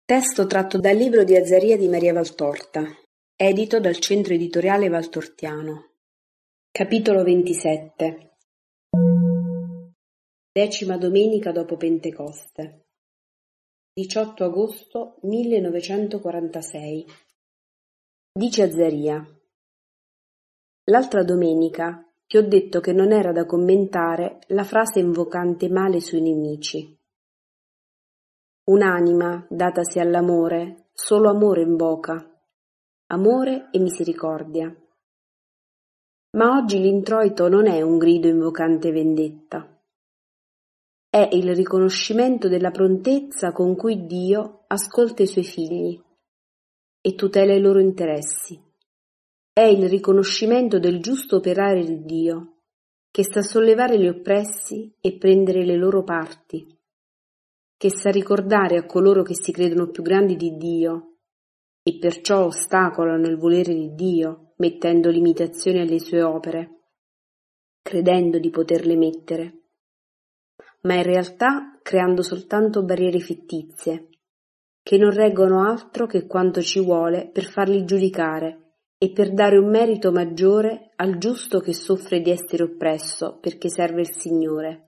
Testo tratto dal libro di Azzaria di Maria Valtorta, edito dal Centro Editoriale Valtortiano. Capitolo 27. 10ª domenica dopo Pentecoste. 18 agosto 1946. Dice Azzaria: l'altra domenica ti ho detto che non era da commentare la frase invocante male sui nemici. Un'anima, datasi all'amore, solo amore invoca, amore e misericordia. Ma oggi l'introito non è un grido invocante vendetta. È il riconoscimento della prontezza con cui Dio ascolta i suoi figli e tutela i loro interessi. È il riconoscimento del giusto operare di Dio, che sa sollevare gli oppressi e prendere le loro parti, che sa ricordare a coloro che si credono più grandi di Dio e perciò ostacolano il volere di Dio, mettendo limitazioni alle sue opere, credendo di poterle mettere, ma in realtà creando soltanto barriere fittizie, che non reggono altro che quanto ci vuole per farli giudicare e per dare un merito maggiore al giusto che soffre di essere oppresso perché serve il Signore.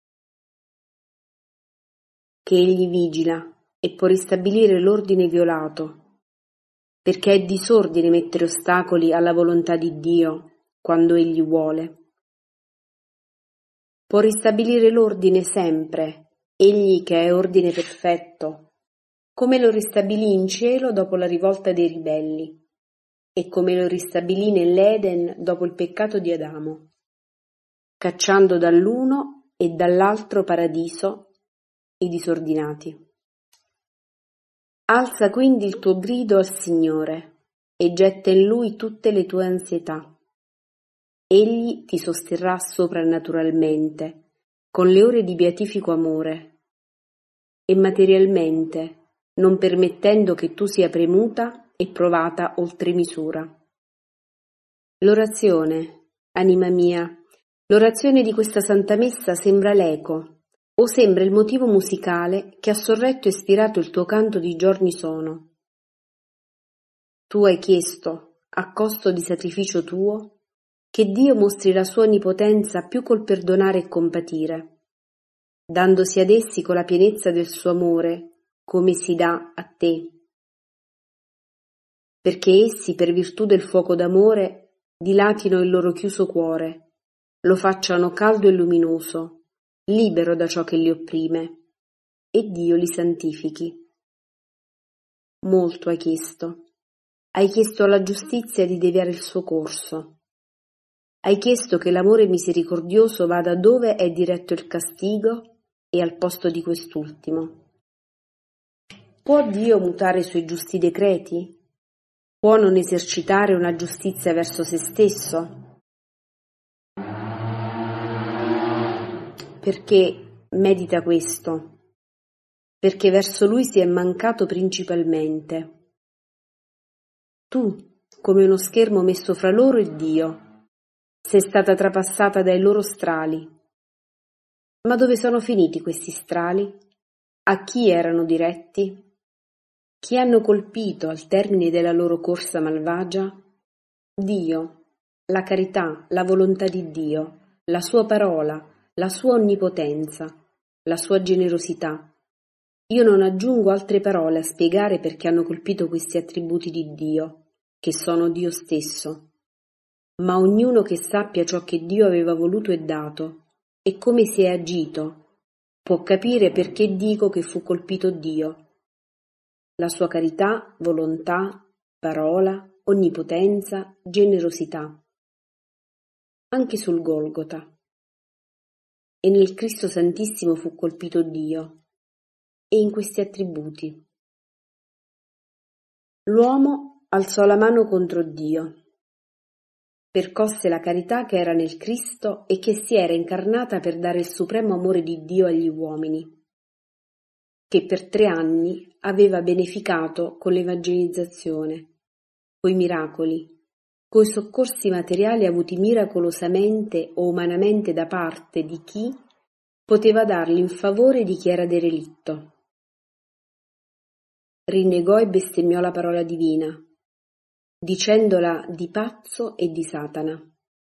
Che egli vigila e può ristabilire l'ordine violato, perché è disordine mettere ostacoli alla volontà di Dio quando egli vuole. Può ristabilire l'ordine sempre, egli che è ordine perfetto, come lo ristabilì in cielo dopo la rivolta dei ribelli e come lo ristabilì nell'Eden dopo il peccato di Adamo, cacciando dall'uno e dall'altro paradiso i disordinati. Alza quindi il tuo grido al Signore e getta in Lui tutte le tue ansietà. Egli ti sosterrà soprannaturalmente, con le ore di beatifico amore, e materialmente, non permettendo che tu sia premuta e provata oltre misura. L'orazione, anima mia, l'orazione di questa Santa Messa sembra l'eco, o sembra il motivo musicale che ha sorretto e ispirato il tuo canto di giorni sono. Tu hai chiesto, a costo di sacrificio tuo, che Dio mostri la sua onnipotenza più col perdonare e compatire, dandosi ad essi con la pienezza del suo amore, come si dà a te. Perché essi, per virtù del fuoco d'amore, dilatino il loro chiuso cuore, lo facciano caldo e luminoso, libero da ciò che li opprime, e Dio li santifichi. Molto hai chiesto alla giustizia di deviare il suo corso, hai chiesto che l'amore misericordioso vada dove è diretto il castigo e al posto di quest'ultimo. Può Dio mutare i suoi giusti decreti? Può non esercitare una giustizia verso se stesso? Perché medita questo, perché verso lui si è mancato principalmente. Tu, come uno schermo messo fra loro e Dio, sei stata trapassata dai loro strali. Ma dove sono finiti questi strali? A chi erano diretti? Chi hanno colpito al termine della loro corsa malvagia? Dio, la carità, la volontà di Dio, la sua parola, la sua onnipotenza, la sua generosità. Io non aggiungo altre parole a spiegare perché hanno colpito questi attributi di Dio, che sono Dio stesso. Ma ognuno che sappia ciò che Dio aveva voluto e dato, e come si è agito, può capire perché dico che fu colpito Dio. La sua carità, volontà, parola, onnipotenza, generosità. Anche sul Golgota. E nel Cristo Santissimo fu colpito Dio, e in questi attributi. L'uomo alzò la mano contro Dio, percosse la carità che era nel Cristo e che si era incarnata per dare il supremo amore di Dio agli uomini, che per 3 anni aveva beneficato con l'evangelizzazione, coi miracoli, coi soccorsi materiali avuti miracolosamente o umanamente da parte di chi poteva darli in favore di chi era derelitto. rinnegò e bestemmiò la parola divina, dicendola di pazzo e di Satana.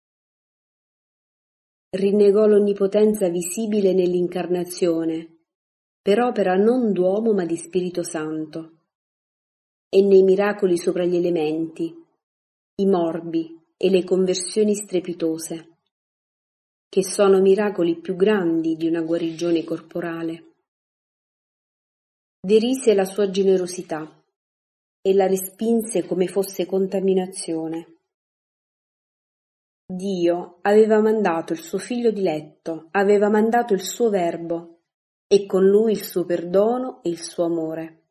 Rinnegò l'onnipotenza visibile nell'incarnazione, per opera non d'uomo ma di Spirito Santo, e nei miracoli sopra gli elementi, i morbi e le conversioni strepitose, che sono miracoli più grandi di una guarigione corporale. Derise la sua generosità e la respinse come fosse contaminazione. Dio aveva mandato il suo figlio diletto, aveva mandato il suo verbo e con lui il suo perdono e il suo amore.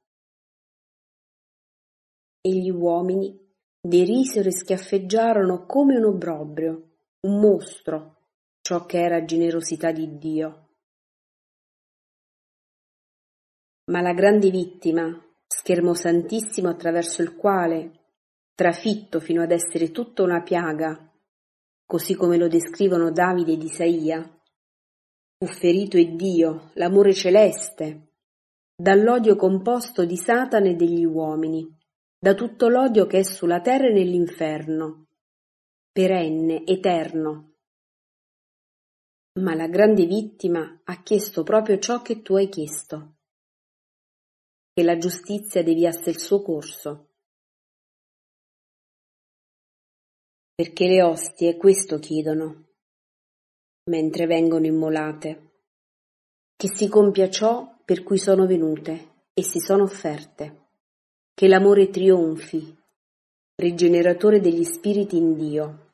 E gli uomini derisero e schiaffeggiarono come un obbrobrio, un mostro, ciò che era generosità di Dio. Ma la grande vittima, schermo santissimo attraverso il quale, trafitto fino ad essere tutta una piaga, così come lo descrivono Davide ed Isaia, fu ferito è Dio, l'amore celeste, dall'odio composto di Satana e degli uomini, da tutto l'odio che è sulla terra e nell'inferno, perenne, eterno. Ma la grande vittima ha chiesto proprio ciò che tu hai chiesto, che la giustizia deviasse il suo corso. Perché le ostie questo chiedono, mentre vengono immolate, che si compia ciò per cui sono venute e si sono offerte, che l'amore trionfi, rigeneratore degli spiriti in Dio.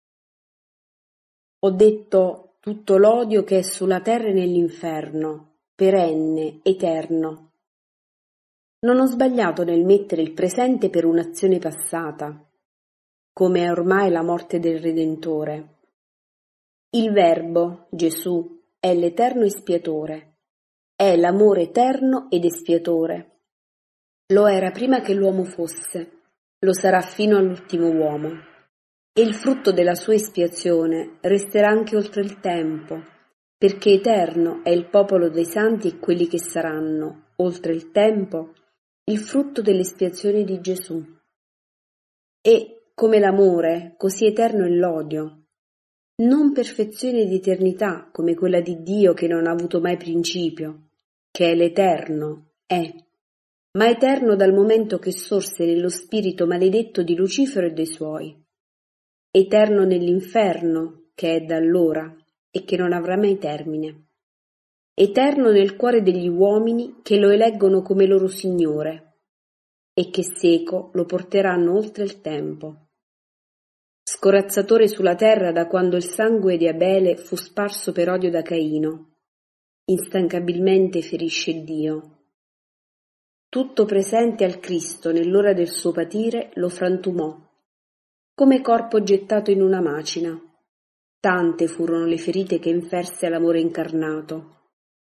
Ho detto tutto l'odio che è sulla terra e nell'inferno, perenne, eterno. Non ho sbagliato nel mettere il presente per un'azione passata, come è ormai la morte del Redentore. Il Verbo, Gesù, è l'eterno espiatore, è l'amore eterno ed espiatore. Lo era prima che l'uomo fosse, lo sarà fino all'ultimo uomo. E il frutto della sua espiazione resterà anche oltre il tempo, perché eterno è il popolo dei santi e quelli che saranno, oltre il tempo, il frutto dell'espiazione di Gesù. E, come l'amore, così eterno è l'odio. Non perfezione di eternità come quella di Dio che non ha avuto mai principio, che è l'eterno, ma eterno dal momento che sorse nello spirito maledetto di Lucifero e dei suoi. Eterno nell'inferno, che è da allora e che non avrà mai termine. Eterno nel cuore degli uomini che lo eleggono come loro Signore e che seco lo porteranno oltre il tempo. Scorazzatore sulla terra da quando il sangue di Abele fu sparso per odio da Caino, instancabilmente ferisce Dio. Tutto presente al Cristo nell'ora del suo patire lo frantumò, come corpo gettato in una macina. Tante furono le ferite che inferse all'amore incarnato.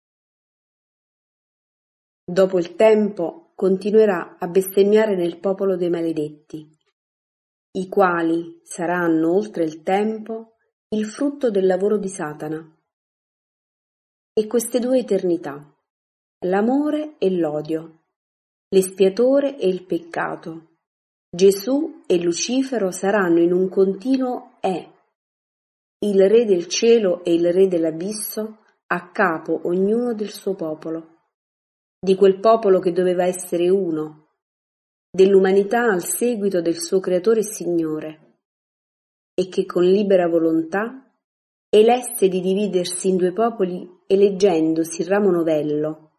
Dopo il tempo continuerà a bestemmiare nel popolo dei maledetti, i quali saranno oltre il tempo il frutto del lavoro di Satana. E queste due eternità, l'amore e l'odio, l'espiatore e il peccato, Gesù e Lucifero saranno in un continuo il re del cielo e il re dell'abisso, a capo ognuno del suo popolo, di quel popolo che doveva essere uno, dell'umanità al seguito del suo creatore e Signore, e che con libera volontà elesse di dividersi in due popoli eleggendosi il ramo novello,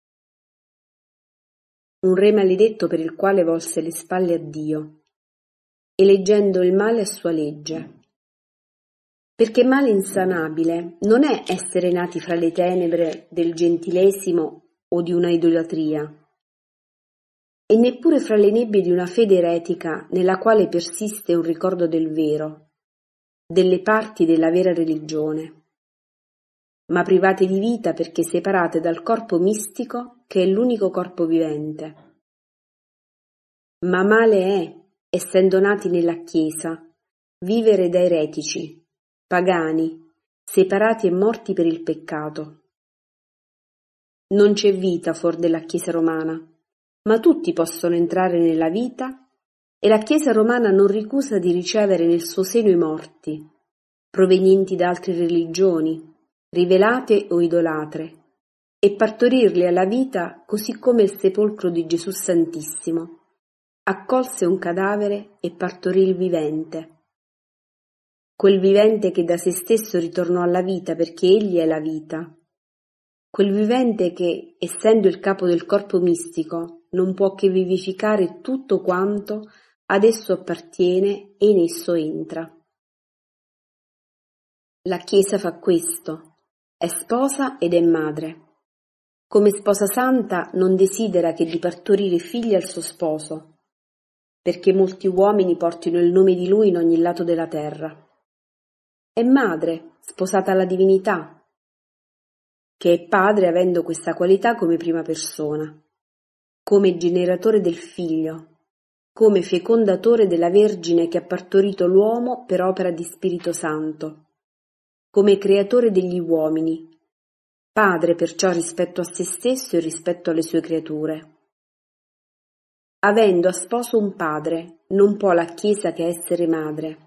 un re maledetto per il quale volse le spalle a Dio, eleggendo il male a sua legge. Perché male insanabile non è essere nati fra le tenebre del gentilesimo o di una idolatria, e neppure fra le nebbie di una fede eretica nella quale persiste un ricordo del vero, delle parti della vera religione, ma private di vita perché separate dal corpo mistico che è l'unico corpo vivente. Ma male è, essendo nati nella Chiesa, vivere da eretici, pagani, separati e morti per il peccato. Non c'è vita fuor della Chiesa romana, ma tutti possono entrare nella vita e la Chiesa romana non ricusa di ricevere nel suo seno i morti, provenienti da altre religioni, rivelate o idolatre, e partorirli alla vita così come il sepolcro di Gesù Santissimo accolse un cadavere e partorì il vivente. Quel vivente che da se stesso ritornò alla vita perché egli è la vita. Quel vivente che, essendo il capo del corpo mistico, non può che vivificare tutto quanto ad esso appartiene e in esso entra. La Chiesa fa questo, è sposa ed è madre. Come sposa santa non desidera che di partorire figli al suo sposo, perché molti uomini portino il nome di lui in ogni lato della terra. È madre, sposata alla divinità, che è padre avendo questa qualità come prima persona, come generatore del figlio, come fecondatore della Vergine che ha partorito l'uomo per opera di Spirito Santo, come creatore degli uomini, padre perciò rispetto a se stesso e rispetto alle sue creature. Avendo a sposo un padre, non può la Chiesa che essere madre.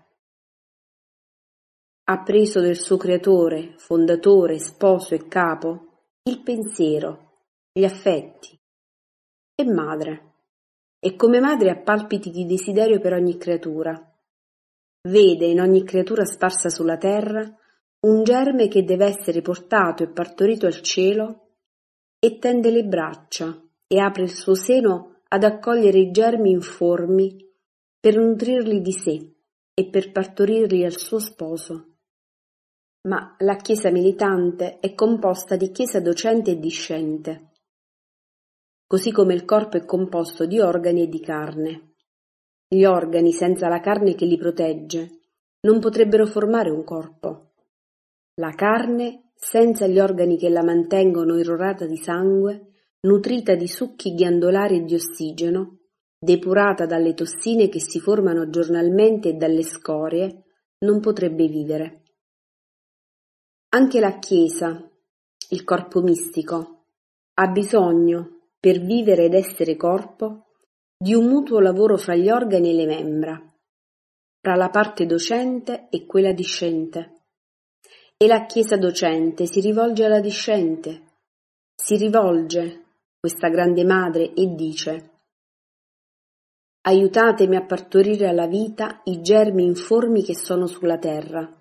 Ha preso del suo creatore, fondatore, sposo e capo, il pensiero, gli affetti. È madre, e come madre ha palpiti di desiderio per ogni creatura. Vede in ogni creatura sparsa sulla terra un germe che deve essere portato e partorito al cielo, e tende le braccia e apre il suo seno ad accogliere i germi informi per nutrirli di sé e per partorirli al suo sposo. Ma la Chiesa militante è composta di Chiesa docente e discente, così come il corpo è composto di organi e di carne. Gli organi, senza la carne che li protegge, non potrebbero formare un corpo. La carne, senza gli organi che la mantengono irrorata di sangue, nutrita di succhi ghiandolari e di ossigeno, depurata dalle tossine che si formano giornalmente e dalle scorie, non potrebbe vivere. Anche la Chiesa, il corpo mistico, ha bisogno, per vivere ed essere corpo, di un mutuo lavoro fra gli organi e le membra, fra la parte docente e quella discente. E la Chiesa docente si rivolge alla discente, si rivolge, questa grande madre, e dice: aiutatemi a partorire alla vita i germi informi che sono sulla terra.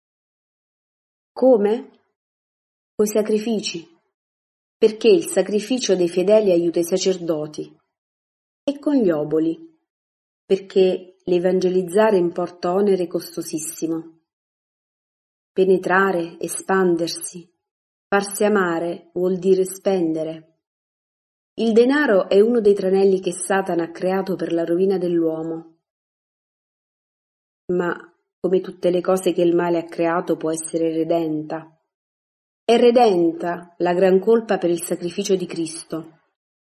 Come? Coi sacrifici, perché il sacrificio dei fedeli aiuta i sacerdoti, e con gli oboli, perché l'evangelizzare importa onere costosissimo. Penetrare, espandersi, farsi amare vuol dire spendere. Il denaro è uno dei tranelli che Satana ha creato per la rovina dell'uomo. Ma, come tutte le cose che il male ha creato, può essere redenta. È redenta la gran colpa per il sacrificio di Cristo.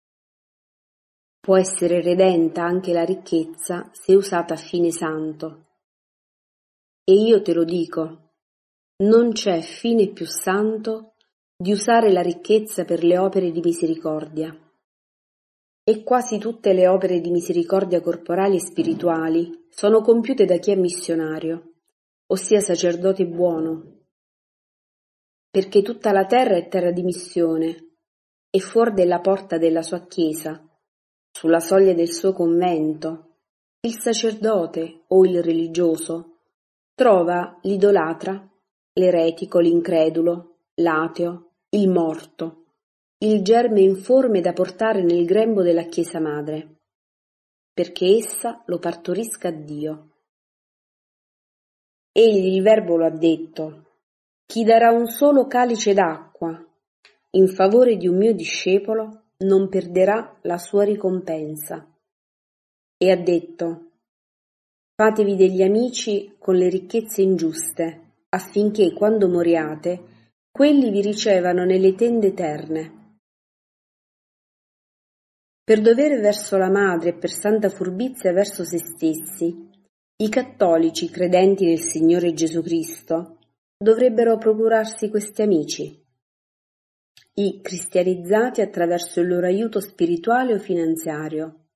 Può essere redenta anche la ricchezza se usata a fine santo. E io te lo dico, non c'è fine più santo di usare la ricchezza per le opere di misericordia. E quasi tutte le opere di misericordia corporali e spirituali sono compiute da chi è missionario, ossia sacerdote buono, perché tutta la terra è terra di missione, e fuori della porta della sua chiesa, sulla soglia del suo convento, il sacerdote o il religioso trova l'idolatra, l'eretico, l'incredulo, l'ateo, il morto, il germe informe da portare nel grembo della Chiesa Madre, perché essa lo partorisca a Dio. Egli il Verbo lo ha detto: chi darà un solo calice d'acqua in favore di un mio discepolo non perderà la sua ricompensa. E ha detto: fatevi degli amici con le ricchezze ingiuste, affinché quando moriate quelli vi ricevano nelle tende eterne. Per dovere verso la madre e per santa furbizia verso se stessi, i cattolici credenti nel Signore Gesù Cristo dovrebbero procurarsi questi amici. i cristianizzati attraverso il loro aiuto spirituale o finanziario.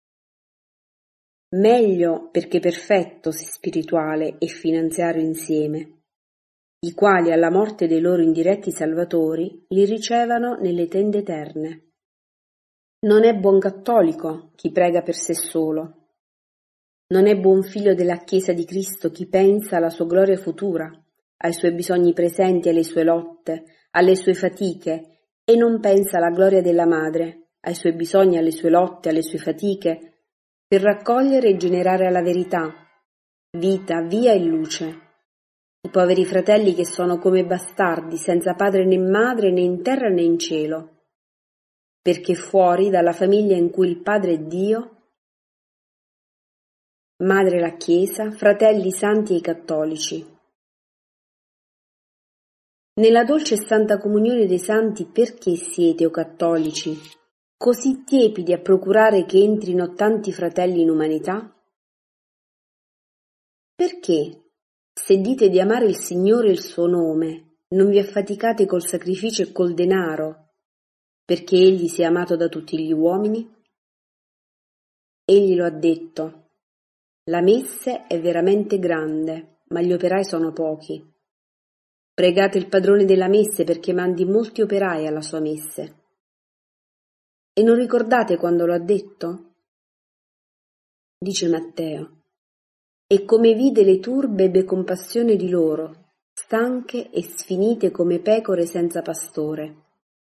Meglio perché perfettosi spirituale e finanziario insieme, i quali alla morte dei loro indiretti salvatori li ricevano nelle tende eterne. Non è buon cattolico chi prega per sé solo. Non è buon figlio della Chiesa di Cristo chi pensa alla sua gloria futura, ai suoi bisogni presenti, alle sue lotte, alle sue fatiche, e non pensa alla gloria della madre, ai suoi bisogni, alle sue lotte, alle sue fatiche, per raccogliere e generare alla verità, vita, via e luce. I poveri fratelli che sono come bastardi, senza padre né madre né in terra né in cielo, perché fuori dalla famiglia in cui il Padre è Dio, madre la Chiesa, fratelli santi e i cattolici. Nella dolce e santa comunione dei santi perché siete, o cattolici, così tiepidi a procurare che entrino tanti fratelli in umanità? Perché, se dite di amare il Signore e il suo nome, non vi affaticate col sacrificio e col denaro, perché Egli sia amato da tutti gli uomini? Egli lo ha detto. La messe è veramente grande, ma gli operai sono pochi. Pregate il padrone della messe perché mandi molti operai alla sua messe. E non ricordate quando lo ha detto? Dice Matteo. E come vide le turbe ebbe compassione di loro, stanche e sfinite come pecore senza pastore.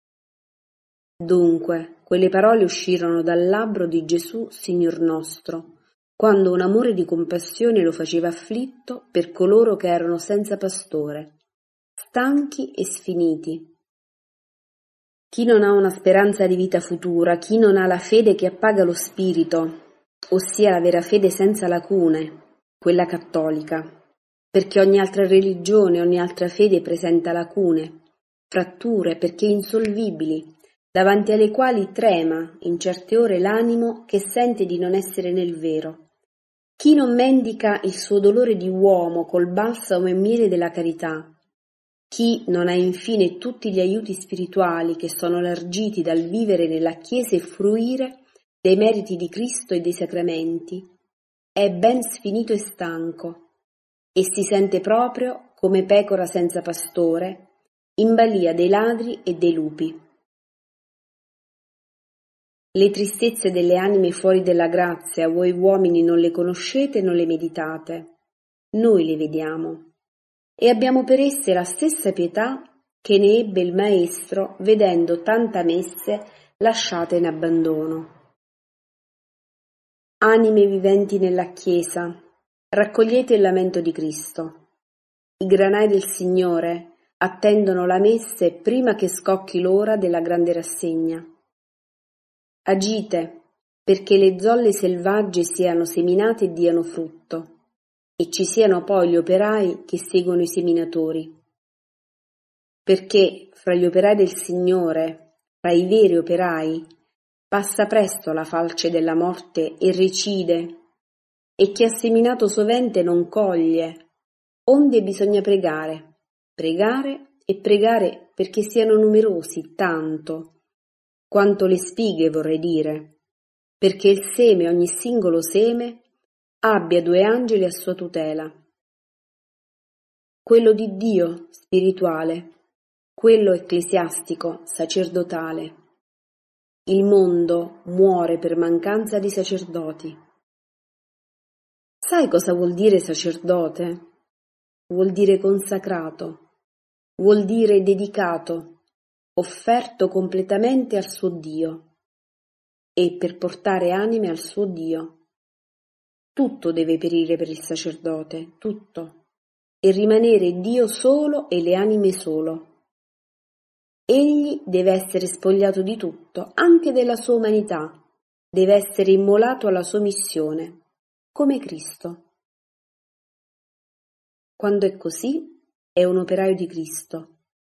Dunque, quelle parole uscirono dal labbro di Gesù, Signor nostro, quando un amore di compassione lo faceva afflitto per coloro che erano senza pastore, stanchi e sfiniti. Chi non ha una speranza di vita futura, chi non ha la fede che appaga lo spirito, ossia la vera fede senza lacune, quella cattolica, perché ogni altra religione, ogni altra fede presenta lacune, fratture perché insolvibili, davanti alle quali trema in certe ore l'animo che sente di non essere nel vero. Chi non mendica il suo dolore di uomo col balsamo e miele della carità, chi non ha infine tutti gli aiuti spirituali che sono largiti dal vivere nella Chiesa e fruire dei meriti di Cristo e dei sacramenti, è ben sfinito e stanco, e si sente proprio come pecora senza pastore, in balia dei ladri e dei lupi. Le tristezze delle anime fuori della grazia, voi uomini non le conoscete e non le meditate. Noi le vediamo. E abbiamo per esse la stessa pietà che ne ebbe il Maestro vedendo tanta messe lasciate in abbandono. Anime viventi nella Chiesa, raccogliete il lamento di Cristo. I granai del Signore attendono la messe prima che scocchi l'ora della grande rassegna. Agite, perché le zolle selvagge siano seminate e diano frutto, e ci siano poi gli operai che seguono i seminatori. Perché fra gli operai del Signore, fra i veri operai, passa presto la falce della morte e recide, e chi ha seminato sovente non coglie, onde bisogna pregare, pregare e pregare perché siano numerosi tanto, quanto le spighe vorrei dire, perché il seme, ogni singolo seme, abbia 2 angeli a sua tutela. Quello di Dio, spirituale, quello ecclesiastico, sacerdotale. Il mondo muore per mancanza di sacerdoti. Sai cosa vuol dire sacerdote? Vuol dire consacrato, vuol dire dedicato, offerto completamente al suo Dio e per portare anime al suo Dio. Tutto deve perire per il sacerdote, tutto, e rimanere Dio solo e le anime solo. Egli deve essere spogliato di tutto, anche della sua umanità, deve essere immolato alla sua missione, come Cristo. Quando è così, è un operaio di Cristo.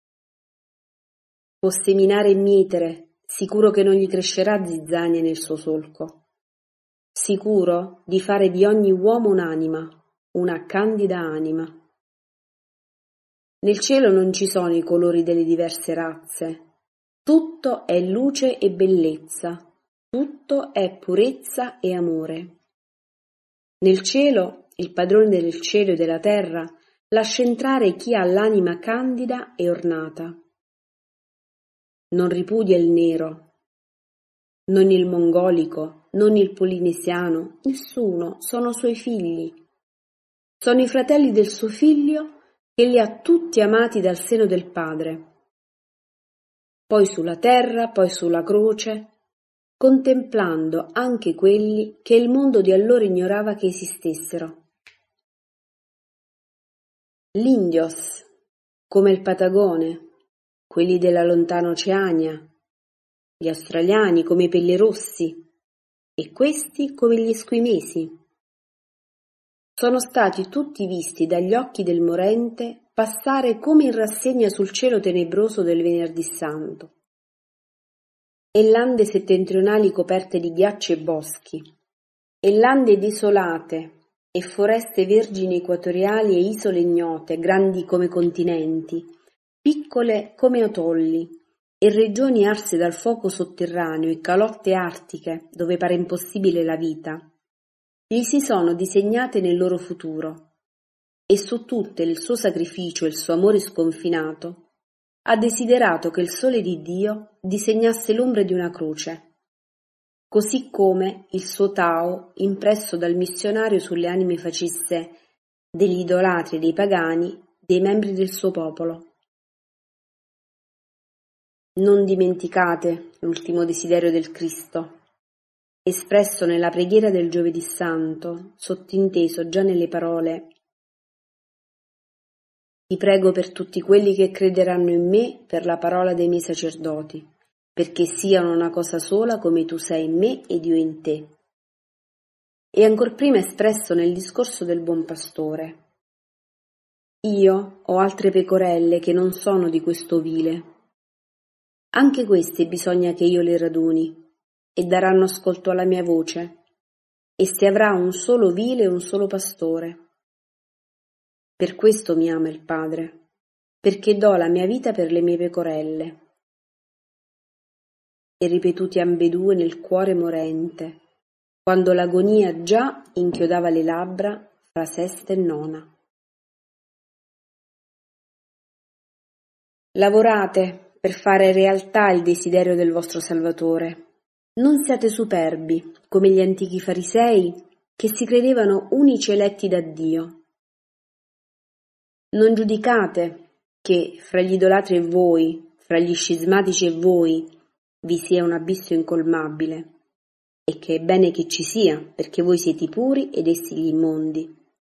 Può seminare e mietere, sicuro che non gli crescerà zizzania nel suo solco, sicuro di fare di ogni uomo un'anima, una candida anima. Nel cielo non ci sono i colori delle diverse razze, Tutto è luce e bellezza, tutto è purezza e amore. Nel cielo, il padrone del cielo e della terra lascia entrare chi ha l'anima candida e ornata. Non ripudia il nero, non il mongolico, non il polinesiano, nessuno, sono suoi figli. Sono i fratelli del suo figlio che li ha tutti amati dal seno del Padre. Poi sulla terra, poi sulla croce, contemplando anche quelli che il mondo di allora ignorava che esistessero. L'Indios, come il Patagone, quelli della lontana Oceania, gli australiani come i pellerossi e questi come gli esquimesi. Sono stati tutti visti dagli occhi del morente passare come in rassegna sul cielo tenebroso del Venerdì Santo. E lande settentrionali coperte di ghiacci e boschi, e lande desolate, e foreste vergini equatoriali e isole ignote, grandi come continenti, piccole come atolli, e regioni arse dal fuoco sotterraneo e calotte artiche dove pare impossibile la vita, gli si sono disegnate nel loro futuro, e su tutte il suo sacrificio e il suo amore sconfinato ha desiderato che il sole di Dio disegnasse l'ombra di una croce, così come il suo Tao, impresso dal missionario sulle anime facesse degli idolatri e dei pagani, dei membri del suo popolo. Non dimenticate l'ultimo desiderio del Cristo, espresso nella preghiera del Giovedì Santo, sottinteso già nelle parole: Ti prego per tutti quelli che crederanno in me per la parola dei miei sacerdoti, perché siano una cosa sola come tu sei in me ed io in te. E ancor prima espresso nel discorso del buon pastore: Io ho altre pecorelle che non sono di questo ovile. Anche queste bisogna che io le raduni, e daranno ascolto alla mia voce, e si avrà un solo ovile e un solo pastore. Per questo mi ama il Padre, perché do la mia vita per le mie pecorelle. E ripetuti ambedue nel cuore morente, quando l'agonia già inchiodava le labbra fra sesta e nona. Lavorate per fare realtà il desiderio del vostro Salvatore. Non siate superbi, come gli antichi farisei, che si credevano unici eletti da Dio. Non giudicate che fra gli idolatri e voi, fra gli scismatici e voi, vi sia un abisso incolmabile, e che è bene che ci sia, perché voi siete i puri ed essi gli immondi.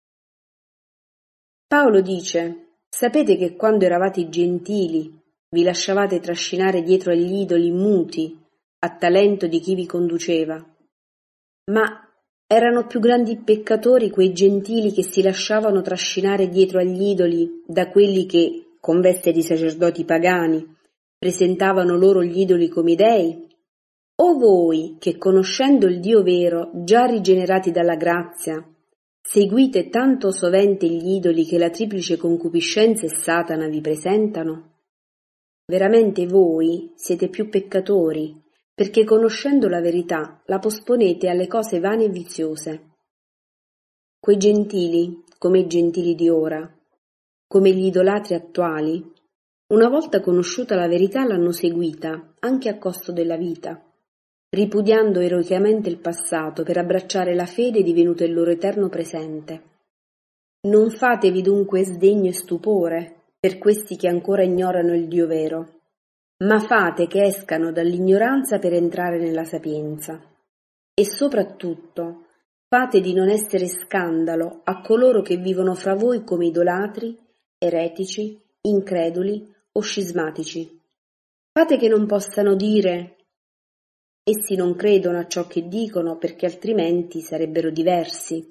Paolo dice: sapete che quando eravate gentili vi lasciavate trascinare dietro agli idoli muti, a talento di chi vi conduceva, ma erano più grandi peccatori quei gentili che si lasciavano trascinare dietro agli idoli da quelli che, con veste di sacerdoti pagani, presentavano loro gli idoli come dei? O voi, che conoscendo il Dio vero, già rigenerati dalla grazia, seguite tanto sovente gli idoli che la triplice concupiscenza e Satana vi presentano? Veramente voi siete più peccatori, perché conoscendo la verità la posponete alle cose vane e viziose. Quei gentili, come i gentili di ora, come gli idolatri attuali, una volta conosciuta la verità l'hanno seguita, anche a costo della vita, ripudiando eroicamente il passato per abbracciare la fede divenuta il loro eterno presente. Non fatevi dunque sdegno e stupore per questi che ancora ignorano il Dio vero, ma fate che escano dall'ignoranza per entrare nella sapienza. E soprattutto fate di non essere scandalo a coloro che vivono fra voi come idolatri, eretici, increduli o scismatici. Fate che non possano dire: essi non credono a ciò che dicono perché altrimenti sarebbero diversi.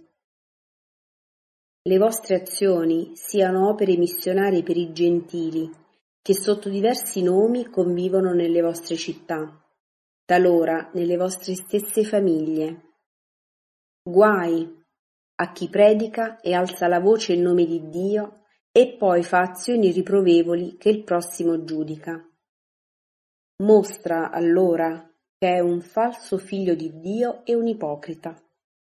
Le vostre azioni siano opere missionarie per i gentili, che sotto diversi nomi convivono nelle vostre città, talora nelle vostre stesse famiglie. Guai a chi predica e alza la voce in nome di Dio e poi fa azioni riprovevoli che il prossimo giudica. mostra allora che è un falso figlio di Dio e un ipocrita.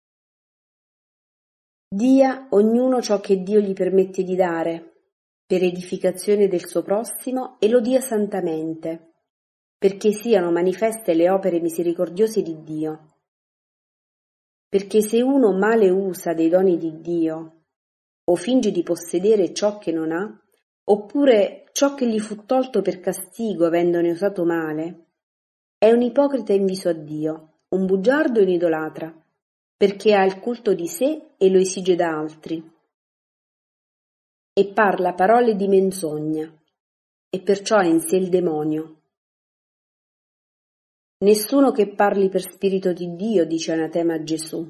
Dia ognuno ciò che Dio gli permette di dare, per edificazione del suo prossimo, e lo dia santamente, perché siano manifeste le opere misericordiose di Dio. Perché se uno male usa dei doni di Dio, o finge di possedere ciò che non ha, oppure ciò che gli fu tolto per castigo avendone usato male, è un ipocrita in viso a Dio, un bugiardo e un idolatra, perché ha il culto di sé e lo esige da altri, e parla parole di menzogna, e perciò ha in sé il demonio. Nessuno che parli per spirito di Dio dice anatema a Gesù.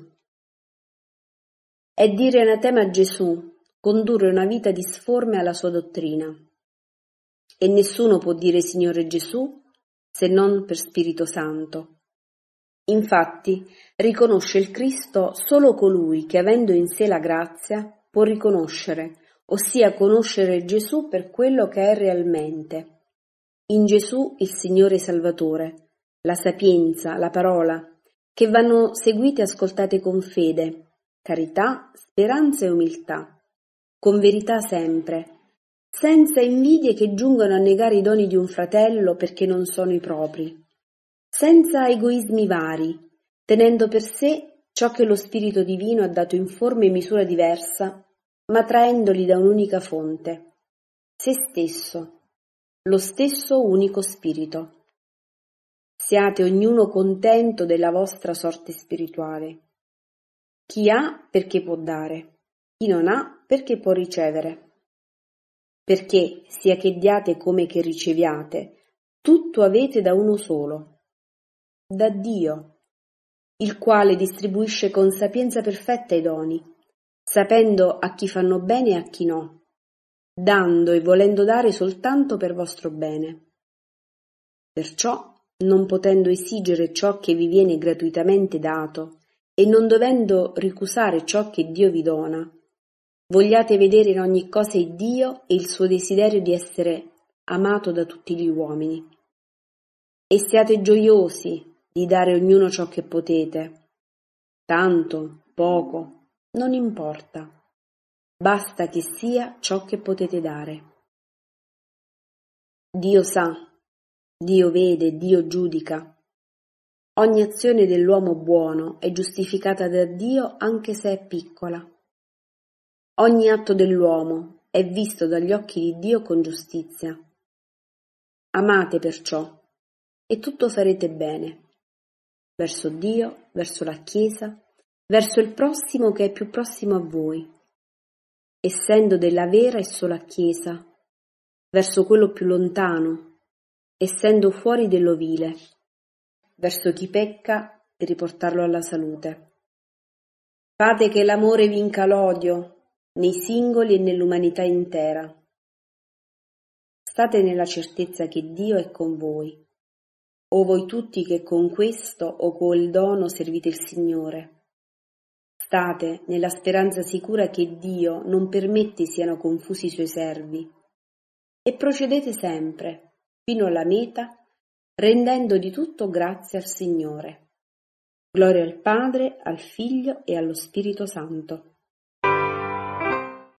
È dire anatema a Gesù, condurre una vita disforme alla sua dottrina. E nessuno può dire Signore Gesù se non per Spirito Santo. Infatti, riconosce il Cristo solo colui che, avendo in sé la grazia, può riconoscere, ossia conoscere Gesù per quello che è realmente. In Gesù il Signore Salvatore, la sapienza, la parola, che vanno seguite e ascoltate con fede, carità, speranza e umiltà, con verità sempre, senza invidie che giungono a negare i doni di un fratello perché non sono i propri, senza egoismi vari, tenendo per sé ciò che lo Spirito Divino ha dato in forma e misura diversa, ma traendoli da un'unica fonte, se stesso, lo stesso unico Spirito. Siate ognuno contento della vostra sorte spirituale. Chi ha perché può dare, chi non ha perché può ricevere. Perché, sia che diate come che riceviate, tutto avete da uno solo, da Dio, il quale distribuisce con sapienza perfetta i doni, sapendo a chi fanno bene e a chi no, dando e volendo dare soltanto per vostro bene. Perciò, non potendo esigere ciò che vi viene gratuitamente dato e non dovendo ricusare ciò che Dio vi dona, vogliate vedere in ogni cosa il Dio e il suo desiderio di essere amato da tutti gli uomini. E siate gioiosi di dare ognuno ciò che potete. Tanto, poco, non importa. Basta che sia ciò che potete dare. Dio sa, Dio vede, Dio giudica. Ogni azione dell'uomo buono è giustificata da Dio anche se è piccola. Ogni atto dell'uomo è visto dagli occhi di Dio con giustizia. Amate perciò, e tutto farete bene, verso Dio, verso la Chiesa, verso il prossimo che è più prossimo a voi, essendo della vera e sola Chiesa, verso quello più lontano, essendo fuori dell'ovile, verso chi pecca per riportarlo alla salute. Fate che l'amore vinca l'odio nei singoli e nell'umanità intera. State nella certezza che Dio è con voi, o voi tutti che con questo o col dono servite il Signore. State nella speranza sicura che Dio non permette siano confusi i suoi servi, e procedete sempre, fino alla meta, rendendo di tutto grazie al Signore. Gloria al Padre, al Figlio e allo Spirito Santo.